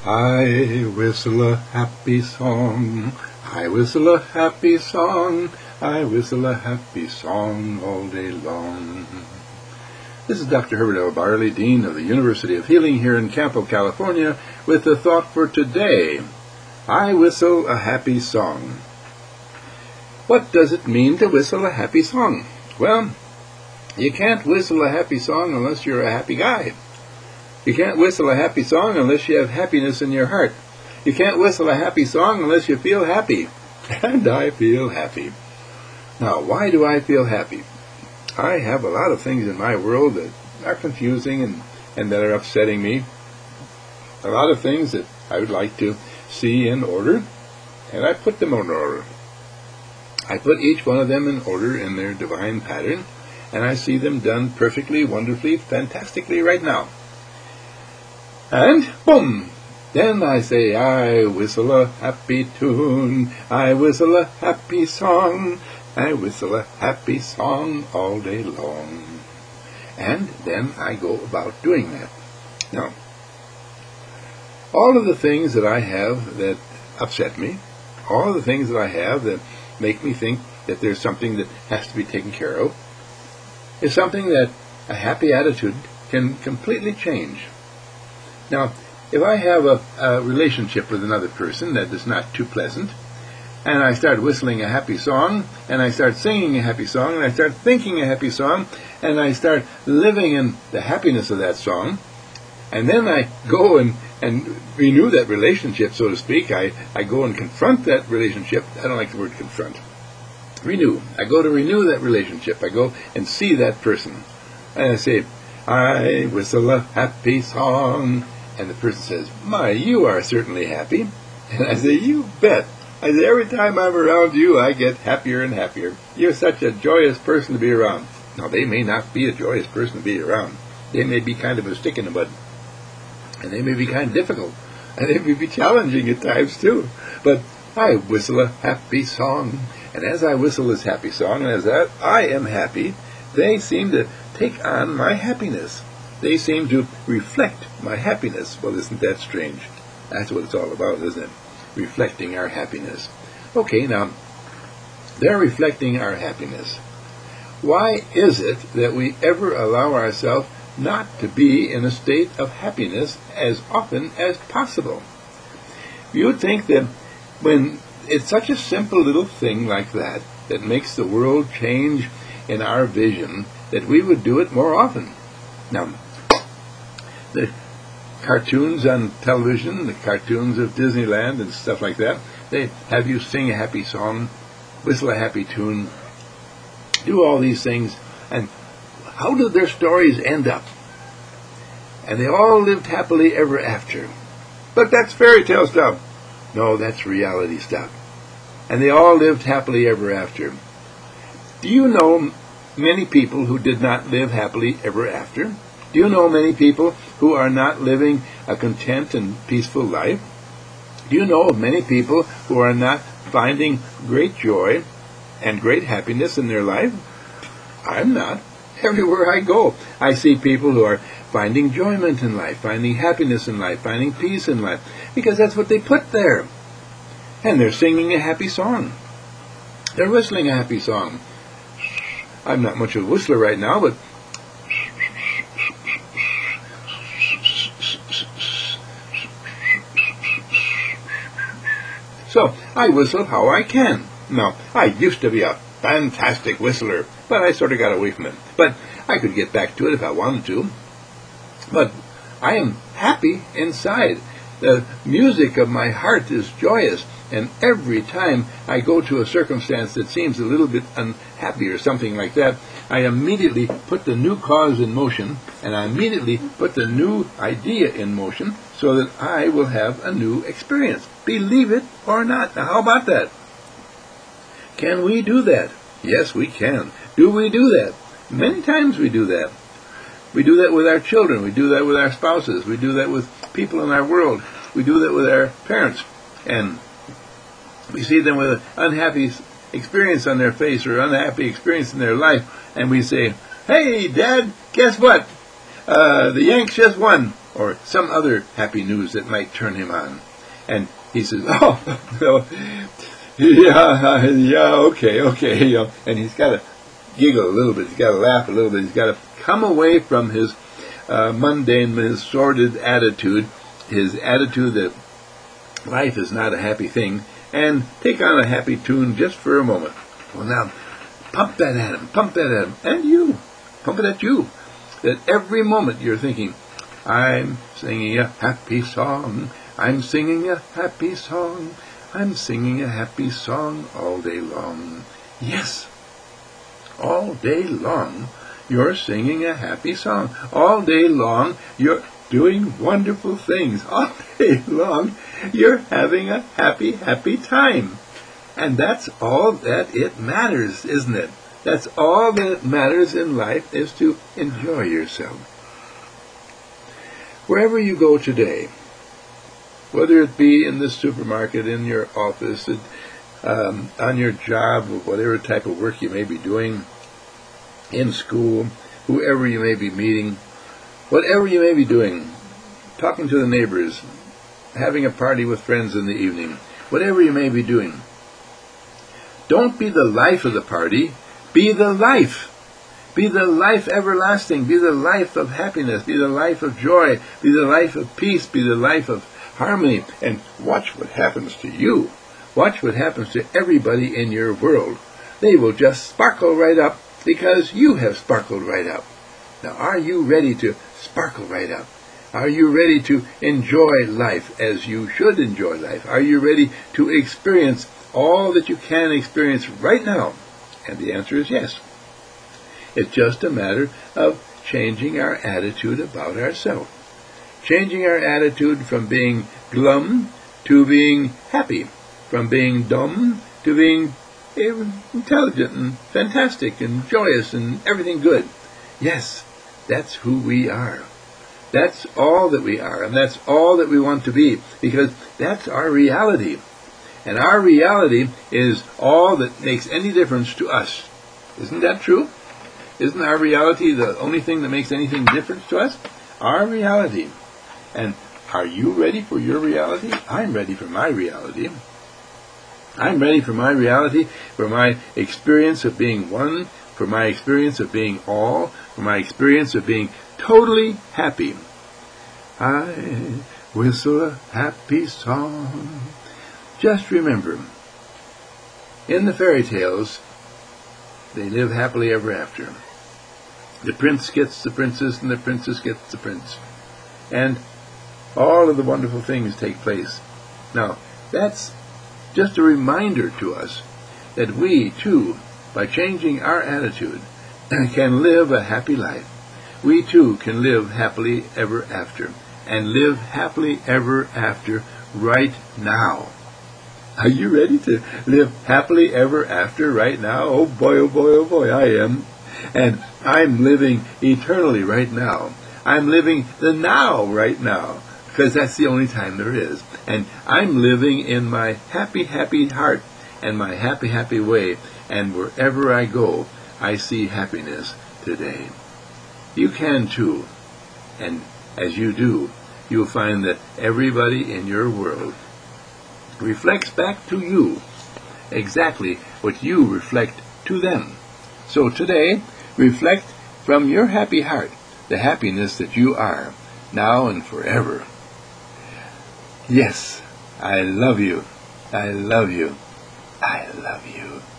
I whistle a happy song. I whistle a happy song. I whistle a happy song all day long. This is Dr. Herbert L. Barley, Dean of the University of Healing here in Campo, California, with the thought for today. I whistle a happy song. What does it mean to whistle a happy song? Well, you can't whistle a happy song unless you're a happy guy. You can't whistle a happy song unless you have happiness in your heart. You can't whistle a happy song unless you feel happy. And I feel happy. Now, why do I feel happy? I have a lot of things in my world that are confusing and that are upsetting me. A lot of things that I would like to see in order, and I put them in order. I put each one of them in order in their divine pattern, and I see them done perfectly, wonderfully, fantastically right now. And boom! Then I say, I whistle a happy tune, I whistle a happy song, I whistle a happy song all day long. And then I go about doing that. Now, all of the things that I have that upset me, all of the things that I have that make me think that there's something that has to be taken care of, is something that a happy attitude can completely change. Now, if I have a relationship with another person that is not too pleasant, and I start whistling a happy song, and I start singing a happy song, and I start thinking a happy song, and I start living in the happiness of that song, and then I go and renew that relationship, so to speak. I go and confront that relationship. I don't like the word confront. Renew. I go to renew that relationship. I go and see that person. And I say, I whistle a happy song. And the person says, my, you are certainly happy. And I say, you bet. I say, every time I'm around you, I get happier and happier. You're such a joyous person to be around. Now, they may not be a joyous person to be around. They may be kind of a stick in the mud. And they may be kind of difficult. And they may be challenging at times, too. But I whistle a happy song. And as I whistle this happy song, and as I am happy, they seem to take on my happiness. They seem to reflect my happiness. Well, isn't that strange? That's what it's all about, isn't it? Reflecting our happiness. Okay, now, they're reflecting our happiness. Why is it that we ever allow ourselves not to be in a state of happiness as often as possible? You would think that when it's such a simple little thing like that makes the world change in our vision, that we would do it more often. Now, the cartoons on television, the cartoons of Disneyland and stuff like that, they have you sing a happy song, whistle a happy tune, do all these things, and how do their stories end up? And they all lived happily ever after. But that's fairy tale stuff. No, that's reality stuff. And they all lived happily ever after. Do you know many people who did not live happily ever after? Do you know many people who are not living a content and peaceful life? Do you know of many people who are not finding great joy and great happiness in their life? I'm not. Everywhere I go, I see people who are finding enjoyment in life, finding happiness in life, finding peace in life, because that's what they put there. And they're singing a happy song. They're whistling a happy song. I'm not much of a whistler right now, but so I whistle how I can. Now, I used to be a fantastic whistler, but I sort of got away from it. But I could get back to it if I wanted to. But I am happy inside. The music of my heart is joyous, and every time I go to a circumstance that seems a little bit unhappy or something like that, I immediately put the new cause in motion, and I immediately put the new idea in motion so that I will have a new experience. Believe it or not. Now, how about that? Can we do that? Yes, we can. Do we do that? Many times we do that. We do that with our children. We do that with our spouses. We do that with people in our world. We do that with our parents. And we see them with an unhappy experience on their face or unhappy experience in their life, and we say, hey, Dad, guess what? The Yanks just won. or some other happy news that might turn him on. And he says, "Oh, no, yeah, okay," and he's got to giggle a little bit, he's got to laugh a little bit, he's got to come away from his mundane, his sordid attitude, his attitude that life is not a happy thing, and take on a happy tune just for a moment. Well, now, pump that at him, and you, pump it at you, that every moment you're thinking, I'm singing a happy song, I'm singing a happy song, I'm singing a happy song all day long. Yes, all day long, you're singing a happy song. All day long, you're doing wonderful things. All day long, you're having a happy, happy time. And that's all that it matters, isn't it? That's all that matters in life, is to enjoy yourself. Wherever you go today, whether it be in the supermarket, in your office, on your job, or whatever type of work you may be doing, in school, whoever you may be meeting, whatever you may be doing, talking to the neighbors, having a party with friends in the evening, whatever you may be doing, don't be the life of the party, be the life. Be the life everlasting, be the life of happiness, be the life of joy, be the life of peace, be the life of harmony, and watch what happens to you. Watch what happens to everybody in your world. They will just sparkle right up because you have sparkled right up. Now, are you ready to sparkle right up? Are you ready to enjoy life as you should enjoy life? Are you ready to experience all that you can experience right now? And the answer is yes. It's just a matter of changing our attitude about ourselves. Changing our attitude from being glum to being happy. From being dumb to being intelligent and fantastic and joyous and everything good. Yes, that's who we are. That's all that we are, and that's all that we want to be, because that's our reality. And our reality is all that makes any difference to us. Isn't that true? Isn't our reality the only thing that makes anything different to us? Our reality. And are you ready for your reality? I'm ready for my reality. I'm ready for my reality, for my experience of being one, for my experience of being all, for my experience of being totally happy. I whistle a happy song. Just remember, in the fairy tales, they live happily ever after. The prince gets the princess, and the princess gets the prince. And all of the wonderful things take place. Now, that's just a reminder to us that we, too, by changing our attitude, can live a happy life. We, too, can live happily ever after, and live happily ever after right now. Are you ready to live happily ever after right now? Oh boy, I am. And I'm living eternally right now. I'm living the now right now, because that's the only time there is. And I'm living in my happy, happy heart and my happy, happy way. And wherever I go, I see happiness today. You can too. And as you do, you'll find that everybody in your world reflects back to you exactly what you reflect to them. So today, reflect from your happy heart the happiness that you are, now and forever. Yes, I love you. I love you. I love you.